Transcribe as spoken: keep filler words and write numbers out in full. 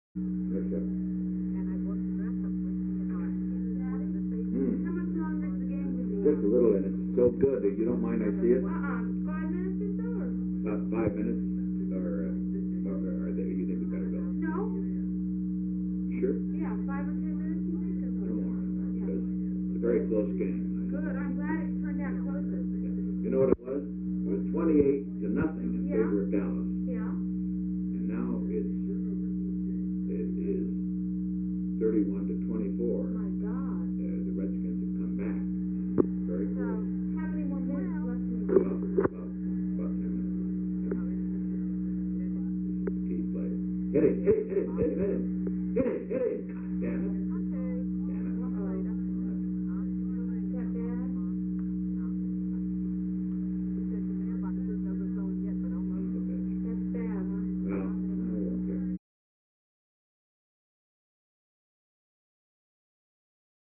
Yes, sir. And I bought the dress up with me and I Mm. How much longer is the game going to be? Just a little, and it's so good that you don't mind I see it? Uh-uh, five minutes or so, or? About five minutes, or, uh, or, or they, you think we better go? No? Sure? Yeah, five or ten minutes, you think? No more, Yeah. because it's a very close game. Good, I'm glad